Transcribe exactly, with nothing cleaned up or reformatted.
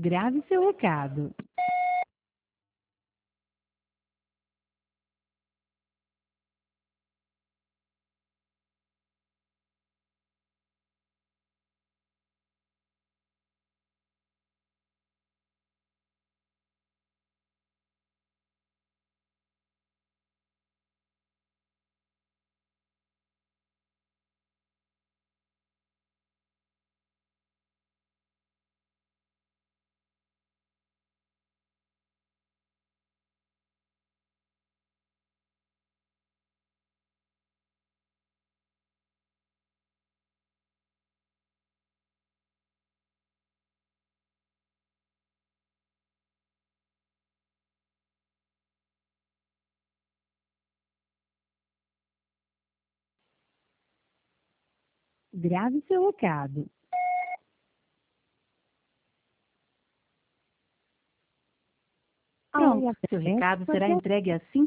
Grave seu recado. Grave seu recado. Pronto, Ao seu recado acesso será até entregue assim